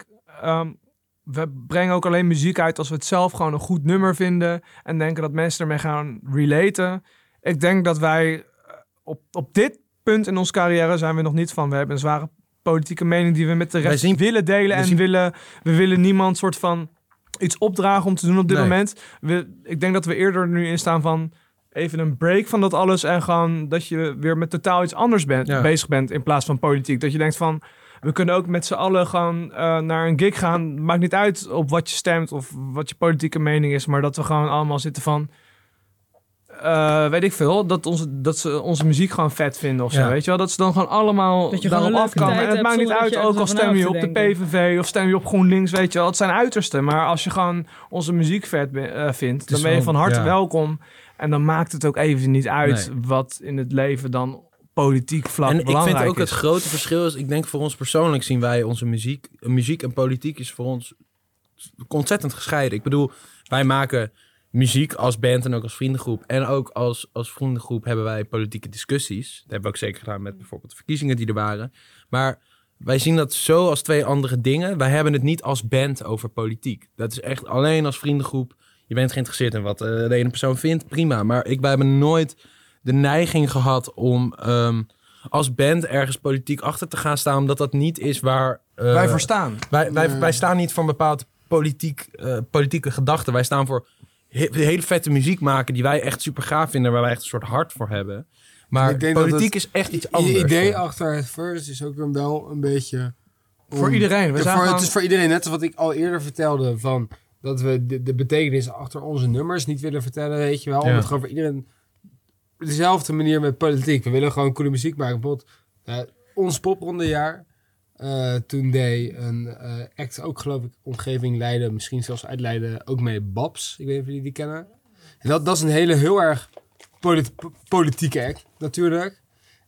we brengen ook alleen muziek uit als we het zelf gewoon een goed nummer vinden. En denken dat mensen ermee gaan relaten. Ik denk dat wij op dit punt in onze carrière zijn we nog niet van. We hebben een zware politieke mening die we met de rest willen delen. En we willen niemand soort van iets opdragen om te doen op dit moment. Ik denk dat we eerder nu in staan van even een break van dat alles. En gewoon dat je weer met totaal iets anders bezig bent in plaats van politiek. Dat je denkt van, we kunnen ook met z'n allen gewoon naar een gig gaan. Maakt niet uit op wat je stemt of wat je politieke mening is. Maar dat we gewoon allemaal zitten van... weet ik veel, dat ze onze muziek gewoon vet vinden of zo, weet je wel? Dat ze dan gewoon allemaal daarop afkomen. En het maakt niet uit, ook al stem je op de PVV of stem je op GroenLinks, weet je wel. Het zijn uitersten, maar als je gewoon onze muziek vet vindt, dan ben je van harte welkom. En dan maakt het ook even niet uit wat in het leven dan politiek vlak belangrijk is. En ik vind ook het grote verschil is, ik denk voor ons persoonlijk zien wij onze muziek en politiek is voor ons ontzettend gescheiden. Ik bedoel, wij maken muziek als band en ook als vriendengroep. En ook als vriendengroep hebben wij politieke discussies. Dat hebben we ook zeker gedaan met bijvoorbeeld de verkiezingen die er waren. Maar wij zien dat zo als 2 andere dingen. Wij hebben het niet als band over politiek. Dat is echt alleen als vriendengroep. Je bent geïnteresseerd in wat de ene persoon vindt, prima. Maar wij hebben nooit de neiging gehad om als band ergens politiek achter te gaan staan. Omdat dat niet is waar... wij voor staan. Wij staan niet voor een bepaald politieke gedachte. Wij staan voor hele vette muziek maken die wij echt super gaaf vinden, waar wij echt een soort hart voor hebben. Maar ik denk politiek is echt iets anders. Het idee achter het First is ook wel een beetje... voor iedereen. Het is voor iedereen, net als wat ik al eerder vertelde, van dat we de betekenis achter onze nummers niet willen vertellen, weet je wel. Om het gewoon voor iedereen... Dezelfde manier met politiek. We willen gewoon coole muziek maken. Bijvoorbeeld ons poprondejaar. Toen deed een act ook, geloof ik, omgeving Leiden, misschien zelfs uit Leiden, ook mee Babs. Ik weet niet of jullie die kennen. En dat is een heel erg politieke act, natuurlijk.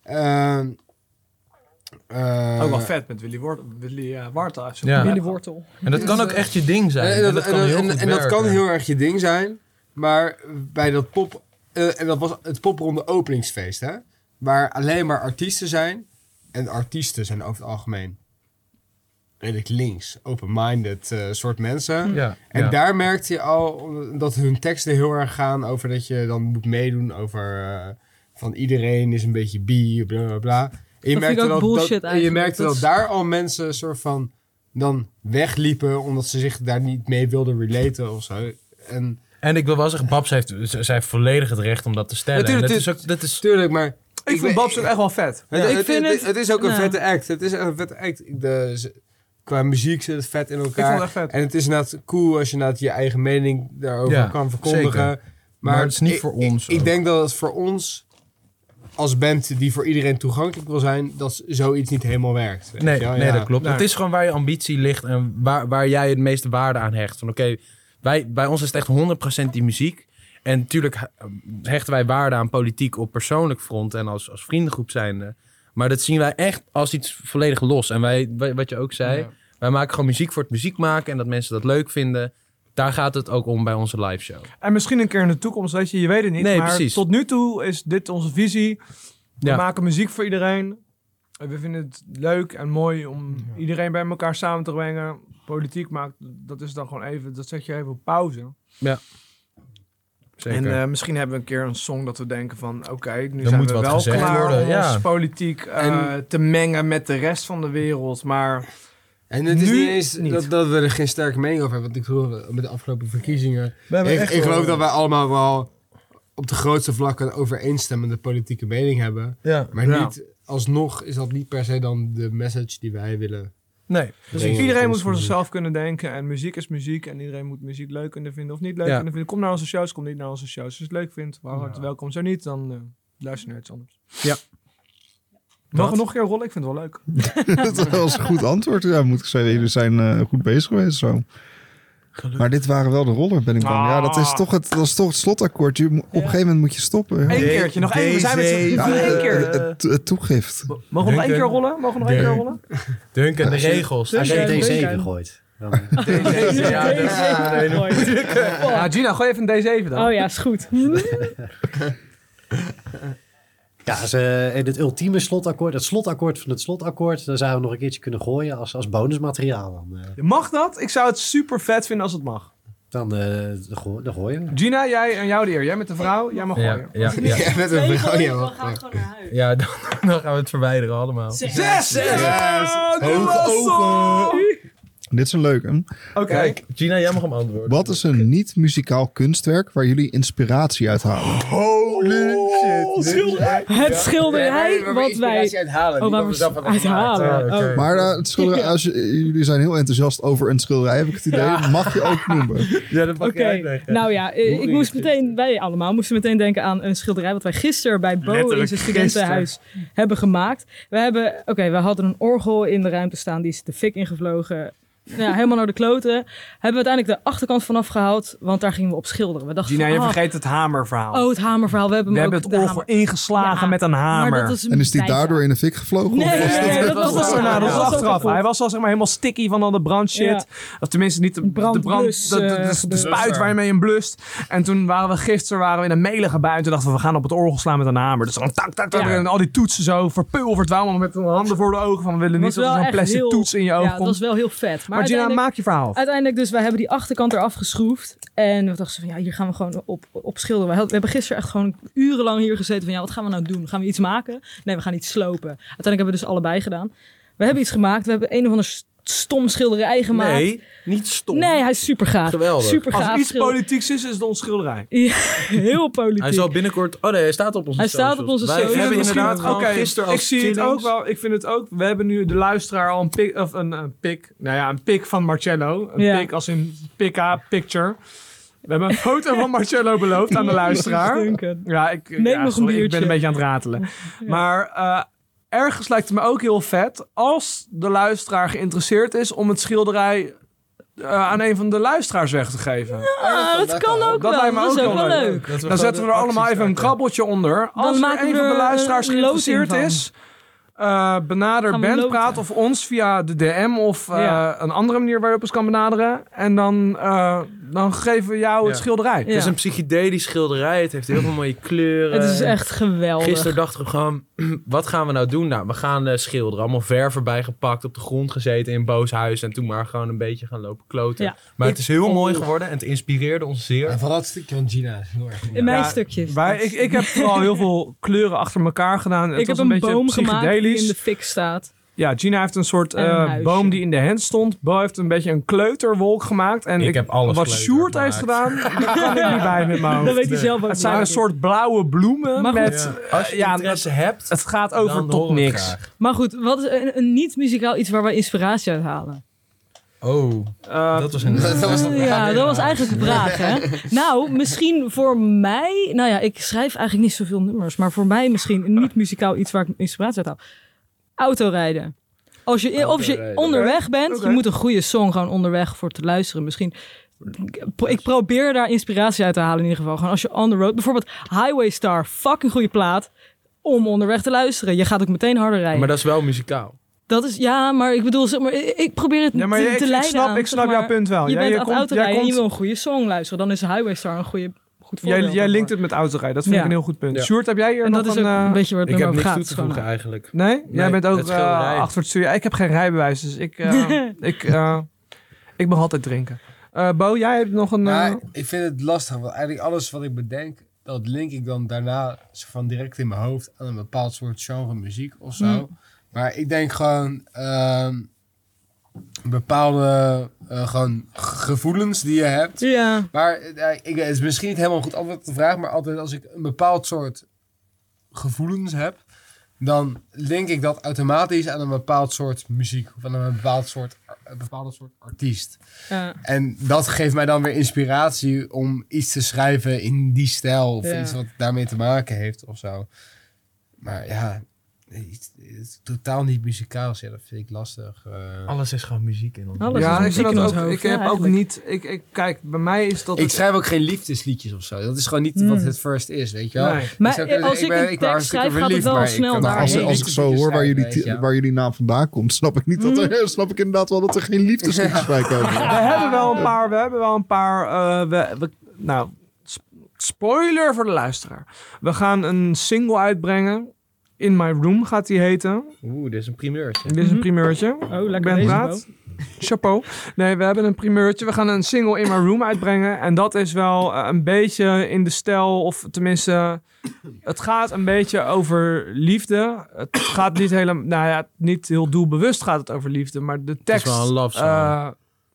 Ook wel vet met Willy Warta. Willy Wortel. En dat kan ook echt je ding zijn. En dat kan heel erg je ding zijn. Maar bij dat en dat was het popronde openingsfeest, hè? Waar alleen maar artiesten zijn. En artiesten zijn over het algemeen redelijk links, open-minded soort mensen. Daar merkte je al dat hun teksten heel erg gaan over dat je dan moet meedoen over van iedereen is een beetje bi, bla bla bla. En je merkte dat daar al mensen een soort van dan wegliepen omdat ze zich daar niet mee wilden relaten of zo. En ik wil wel zeggen, Babs heeft volledig het recht om dat te stellen. Tuurlijk, maar ik vind Babs ook echt wel vet. Het is ook een vette act. Het is een vette act. Qua muziek zit het vet in elkaar. Ik vond het echt vet. En het is inderdaad cool als je je eigen mening daarover kan verkondigen. Zeker. Maar het is niet voor ons. Ik denk dat het voor ons, als band die voor iedereen toegankelijk wil zijn, dat zoiets niet helemaal werkt. Nee, dat klopt. Het is gewoon waar je ambitie ligt en waar jij het meeste waarde aan hecht. Van bij ons is het echt 100% die muziek. En natuurlijk hechten wij waarde aan politiek op persoonlijk front en als vriendengroep zijnde. Maar dat zien wij echt als iets volledig los. En wij, wat je ook zei, wij maken gewoon muziek voor het muziek maken en dat mensen dat leuk vinden. Daar gaat het ook om bij onze live show. En misschien een keer in de toekomst, weet je weet het niet. Nee, maar precies. Tot nu toe is dit onze visie. We maken muziek voor iedereen. We vinden het leuk en mooi om iedereen bij elkaar samen te brengen. Politiek maakt, dat is dan gewoon even, dat zet je even op pauze. Ja. Zeker. En misschien hebben we een keer een song dat we denken van... Oké, nu Er zijn moet we wat wel gezegd klaar worden, om ja. ons politiek te mengen met de rest van de wereld. Maar En het is Nu niet eens niet. dat we er geen sterke mening over hebben. Want ik geloof met de afgelopen verkiezingen... We hebben echt Ik geloof wel- dat wij allemaal wel op de grootste vlakken een overeenstemmende politieke mening hebben. Ja. Maar Ja. niet, alsnog is dat niet per se dan de message die wij willen. Nee. dus Brengen iedereen met moet voor onze zichzelf kunnen denken. En muziek is muziek. En iedereen moet muziek leuk kunnen vinden of niet leuk Ja. kunnen vinden. Kom naar onze shows, kom niet naar onze shows. Als je het leuk vindt, hartelijk welkom. Zo niet, dan luister naar iets anders. Ja. Mogen we nog een keer rollen? Ik vind het wel leuk. Dat was een goed antwoord. Ja, moet ik zeggen. Jullie zijn goed bezig geweest zo. Maar dit waren wel de roller, ben ik bang. Ja, dat is toch het slotakkoord. Op een gegeven moment moet je stoppen. Eén keertje, nog één. We zijn met z'n D7. nog één keer. Het toegift. Mogen we nog één keer rollen? Mogen we nog één keer rollen? Duncan, de regels. Als Ja, je ja. D7 gooit. Dan, Ja, dat is een hele moeilijke. Ja, Gina, gooi even een D7 dan. Oh ja, is goed. ja, in het ultieme slotakkoord, het slotakkoord van het slotakkoord, dan zouden we nog een keertje kunnen gooien als bonusmateriaal. Mag dat? Ik zou het super vet vinden als het mag. Dan gooien we. Gina, jij en jou de eer. Jij met de vrouw, jij mag gooien. Ja. Ja, met een vrouw. Ja, Dan wat- gaan we gewoon naar huis. Ja, dan gaan we het verwijderen allemaal. 6! Hoge ogen. Dit is een leuke. Oké. Kijk, Gina, jij mag hem antwoorden. Wat is een niet-muzikaal kunstwerk waar jullie inspiratie uit halen? Holy shit. Het schilderij wat wij... Oh, waar we uithalen. oké. Oh. Maar het schilderij, jullie zijn heel enthousiast over een schilderij, heb ik het idee. Mag je ook noemen. Ja, dat mag Oké, jij uitleggen. nou ja, ik moest meteen, wij allemaal moesten meteen denken aan een schilderij wat wij gisteren bij Bo in Letterlijk zijn studentenhuis hebben gemaakt. We hadden een orgel in de ruimte staan, die is de fik ingevlogen. Ja, helemaal naar de kloten. Hebben we uiteindelijk de achterkant vanaf gehaald, want daar gingen we op schilderen. We dachten Gina, je van, vergeet het hamerverhaal. oh, het hamerverhaal. We hebben het ook de orgel hamer. ingeslagen Ja, met een hamer. Maar dat is En is die bijzaak. daardoor in de fik gevlogen? Nee, Of was dat- nee, dat was dat was ook achteraf. kapot. Hij was al zeg maar helemaal sticky van al de brandshit. Ja. Of tenminste niet de Brandblus, de gebeurd. spuit waar je mee in blust. En toen waren we gisteren in een melige bui. En toen dachten we gaan op het orgel slaan met een hamer. Dus dan tak, tak, tak. Ja. En al die toetsen zo verpulverd. We allemaal met handen voor de ogen. Van we willen niet dat er zo'n plastic toets in je oog Ja, dat komt. was wel heel vet. Maar Gina, maak je verhaal. Uiteindelijk dus, wij hebben die achterkant eraf geschroefd. En we dachten van, ja, hier gaan we gewoon op schilderen. We hebben gisteren echt gewoon urenlang hier gezeten van, ja, wat gaan we nou doen? Gaan we iets maken? Nee, we gaan iets slopen. Uiteindelijk hebben we dus allebei gedaan. We hebben iets gemaakt. We hebben een of ander stom schilderij gemaakt. Nee, niet stom. Nee, hij is super gaaf. Geweldig. Super gaaf. Als iets politieks is het ons schilderij. Ja, heel politiek. Hij zal binnenkort... Oh nee, hij staat op onze Hij socials. staat op onze Wij socials. hebben Misschien inderdaad wel. gewoon gisteren ik als zie het chillings- ook wel. Ik vind het ook. We hebben nu de luisteraar al een pik van Marcello. Een Ja. pik als in picture. We hebben een foto van Marcello beloofd aan de luisteraar. Duncan. Ja, Neem nog een sorry, ik biertje. ben een beetje aan het ratelen. Maar ergens lijkt het me ook heel vet als de luisteraar geïnteresseerd is om het schilderij aan een van de luisteraars weg te geven. Ah, dat kan ook Dat wel. lijkt me Dat is ook ook wel wel leuk. leuk. Dan zetten we er allemaal even een krabbeltje onder. Als er maken een we van de er luisteraars een loting geïnteresseerd van. is, benader Gaan we Bandpraat loten. of ons via de DM of Ja. een andere manier waar je op ons kan benaderen. En dan geven we jou het Ja. schilderij. Ja. Het is een psychedelisch schilderij. Het heeft heel veel mooie kleuren. Het is echt geweldig. Gisteren dachten we gewoon, wat gaan we nou doen? Nou, we gaan schilderen. Allemaal verf erbij gepakt, op de grond gezeten in Boos huis. En toen maar gewoon een beetje gaan lopen kloten. Ja. Maar het is heel mooi geworden en het inspireerde ons zeer. En vooral het stukje van Gina is heel erg. In mijn Ja, stukjes. Ik heb vooral heel veel kleuren achter elkaar gedaan. Het Ik was heb een beetje boom gemaakt die psychedelisch. in de fik staat. Ja, Gina heeft een soort En een huisje. boom die in de hand stond. Bo heeft een beetje een kleuterwolk gemaakt. En Ik heb alles wat kleuter Sjoerd heeft gedaan, daar kan ik niet bij met mijn hoofd. Dat weet hij zelf ook Het zijn niet. een soort blauwe bloemen Maar goed. met... Als je interesse hebt, Het gaat over dan tot horen we het niks. graag. Maar goed, wat is een niet-muzikaal iets waar wij inspiratie uit halen? Oh, dat was een... Ja, dat was eigenlijk de vraag, hè? Nou, misschien voor mij... Nou ja, ik schrijf eigenlijk niet zoveel nummers. Maar voor mij misschien een niet-muzikaal iets waar ik inspiratie uit haal. Autorijden. Als je onderweg bent, Oké. je moet een goede song gewoon onderweg voor te luisteren. Misschien... Ik probeer daar inspiratie uit te halen in ieder geval. Gewoon als je on the road... Bijvoorbeeld Highway Star, fucking goede plaat om onderweg te luisteren. Je gaat ook meteen harder rijden. Maar dat is wel muzikaal. Dat is, ja, maar ik bedoel, zeg maar, ik probeer het Ja, maar te ik leiden aan. snap zeg maar. jouw punt wel. Je Ja, bent je aan komt- het autorijden jij en je komt- wil een goede song luisteren. Dan is Highway Star een goed voorbeeld. Jij linkt daarvoor. het met autorijden. Dat vind Ja. ik een heel goed punt. Ja. Sjoerd, heb jij hier En nog dat is ook een beetje waar het Ik heb nummer over niks gaat. toe te Het is voegen gewoon- eigenlijk. Nee? Jij Nee, bent ook het schilderij. achter het stuur. Ik heb geen rijbewijs, dus ik mag altijd drinken. Bo, jij hebt nog een... Maar ik vind het lastig, want eigenlijk alles wat ik bedenk, dat link ik dan daarna van direct in mijn hoofd aan een bepaald soort genre muziek of zo. Maar ik denk gewoon bepaalde gewoon gevoelens die je hebt. Ja. Maar het is misschien niet helemaal een goed antwoord op de vraag, maar altijd als ik een bepaald soort gevoelens heb, dan link ik dat automatisch aan een bepaald soort muziek of aan een bepaalde soort artiest. Ja. En dat geeft mij dan weer inspiratie om iets te schrijven in die stijl of iets wat daarmee te maken heeft of zo. Maar ja, het is totaal niet muzikaals. Ja, dat vind ik lastig. Alles is gewoon muziek in ons. Alles Ja, is ik muziek vind in dat ons ook. hoofd. Ik heb Ja, ook eigenlijk. niet... Kijk, bij mij is dat... Ik schrijf ook geen liefdesliedjes of zo. Dat is gewoon niet wat het first is, weet je wel? Nee. Maar zou kunnen als zeggen, ik een ben tekst hartstikke schrijf, gaat het verliefd, wel maar ik snel kan daar. Als ik liefdesliedjes zo hoor waar schrijven, jullie die naam vandaan komt, snap ik niet snap ik inderdaad wel dat er geen liefdesliedjes bij komen. We hebben wel een paar... Nou, spoiler voor de luisteraar. We gaan een single uitbrengen. In My Room gaat die heten. Oeh, dit is een primeurtje. Dit is een primeurtje. Oh, lekker Ik ben bezig, praat. Chapeau. Nee, we hebben een primeurtje. We gaan een single In My Room uitbrengen. En dat is wel een beetje in de stijl, of tenminste, het gaat een beetje over liefde. Het gaat niet helemaal, nou ja, niet heel doelbewust gaat het over liefde, maar de tekst... Het is wel een love song.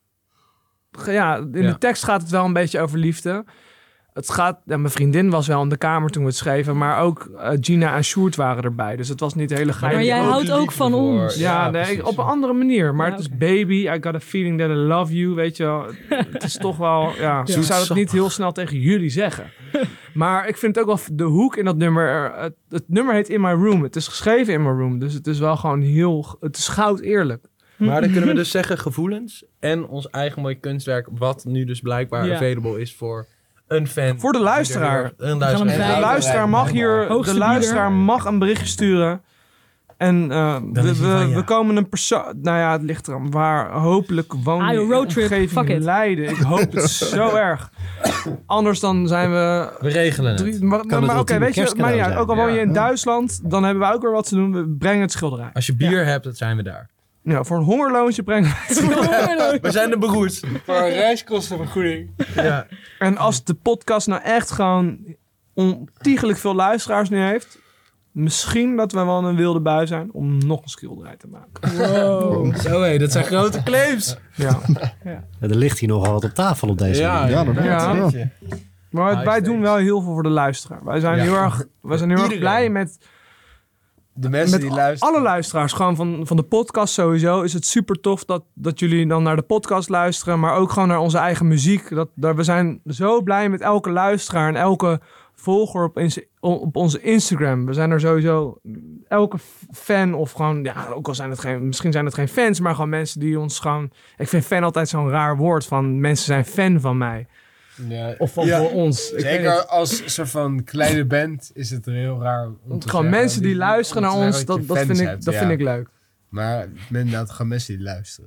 De tekst gaat het wel een beetje over liefde. Het gaat, mijn vriendin was wel in de kamer toen we het schreven, maar ook Gina en Sjoerd waren erbij. Dus het was niet hele geheim. Maar jij houdt ook van ons. Ja, nee, precies, op een andere manier. Maar Ja, het is oké. baby, I got a feeling that I love you, weet je wel. Het is toch wel, ja, ik zou het niet heel snel tegen jullie zeggen. Maar ik vind ook wel de hoek in dat nummer, het nummer heet In My Room. Het is geschreven in My Room, dus het is wel gewoon het is goud eerlijk. Maar dan kunnen we dus zeggen gevoelens en ons eigen mooie kunstwerk, wat nu dus blijkbaar available is voor een fan. Voor de luisteraar. Een gaan hem De veilen. luisteraar mag hier, Hoogste de luisteraar mag een berichtje sturen. En is hij van, ja. we komen een persoon... Nou ja, het ligt eraan waar. Hopelijk woon je in een roadtrip, omgeving fuck in it. Leiden. Ik hoop het zo erg. Anders dan zijn we... We regelen het. Maar het oké, ultieme weet je, kerstcadeau maar ja, zijn. ook al woon je in Ja. Duitsland, dan hebben we ook weer wat te doen. We brengen het schilderij. Als je bier hebt, dan zijn we daar. Ja, voor een hongerloontje brengen we het. We zijn de beroerd. Voor een reiskostenvergoeding. Ja. En als de podcast nou echt gewoon ontiegelijk veel luisteraars nu heeft, misschien dat we wel een wilde bui zijn om nog een schilderij te maken. Wow. Zo hé, dat zijn grote claims. Ja. Er ligt hier nogal wat op tafel op deze manier. Ja, dat Ja. ja. Maar wij doen wel heel veel voor de luisteraar. Wij zijn heel erg blij met De mensen die luisteren. alle luisteraars. Gewoon van de podcast sowieso is het super tof dat jullie dan naar de podcast luisteren. Maar ook gewoon naar onze eigen muziek. We zijn zo blij met elke luisteraar en elke volger op onze Instagram. We zijn er sowieso elke fan of gewoon... Ja, ook al zijn het misschien zijn het geen fans, maar gewoon mensen die ons gewoon... Ik vind fan altijd zo'n raar woord van mensen zijn fan van mij. Ja. Of van voor ons. Ik weet Zeker het. als een soort van kleine band is het heel raar om te Gewoon zeggen. mensen die luisteren naar om te ons, zeggen dat je fans vind ik, hebt, dat ja. vind ik leuk. Maar inderdaad gewoon mensen die luisteren.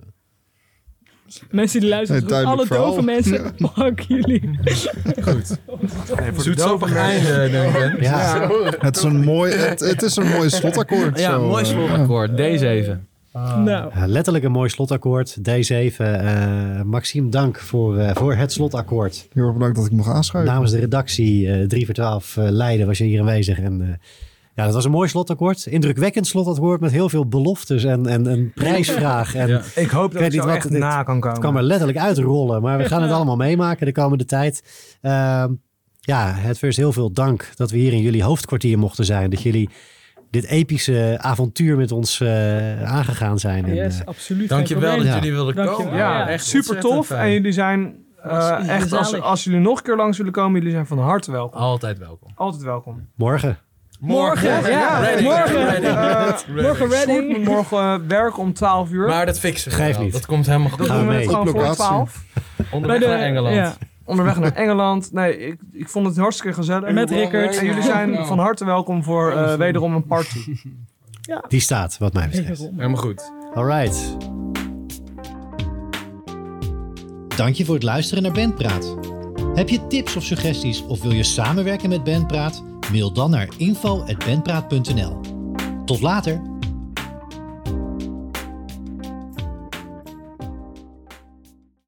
Mensen die luisteren, Nee, duidelijk alle dove verhaal. mensen, fuck jullie. Goed. Nee, voor Zoetsappig einde, denk ik. Ja, Het is een mooi slotakkoord. Ja, zo, mooi slotakkoord. Deze even. Nou, letterlijk een mooi slotakkoord. D7. Maxime, dank voor het slotakkoord. Heel erg bedankt dat ik mocht aanschuiven. Namens de redactie 3 voor 12 Leiden was je hier aanwezig. En ja, dat was een mooi slotakkoord. Indrukwekkend slotakkoord met heel veel beloftes en een prijsvraag. En Ja. Ik hoop dat weet ik niet zo wat echt dit- na kan komen. het kwam er letterlijk uitrollen. Maar we gaan het allemaal meemaken de komende tijd. Ja, het first heel veel dank dat we hier in jullie hoofdkwartier mochten zijn. Dat jullie dit epische avontuur met ons aangegaan zijn. En, yes, absoluut. Dankjewel geen dat Ja. jullie wilden Dankjewel. komen. Ja, echt super tof. En jullie zijn echt, als jullie nog een keer langs willen komen, jullie zijn van harte welkom. Altijd welkom. Altijd welkom. morgen. Morgen, ja. Ready. Morgen. Ready. Morgen Sjoerd ready. moet morgen werken om 12 uur. Maar dat fixen we Geeft wel. niet. Dat komt helemaal goed. dat gaan doen we we het mee. gewoon Op voor locatie. 12. Onderweg naar Engeland. Ja. Onderweg naar Engeland. Nee, ik vond het hartstikke gezellig. Met Rickert. En jullie zijn van harte welkom voor wederom een party. Die staat, wat mij betreft. Helemaal goed. Alright. Dank je voor het luisteren naar Bandpraat. Heb je tips of suggesties of wil je samenwerken met Bandpraat? Mail dan naar info@bandpraat.nl. Tot later!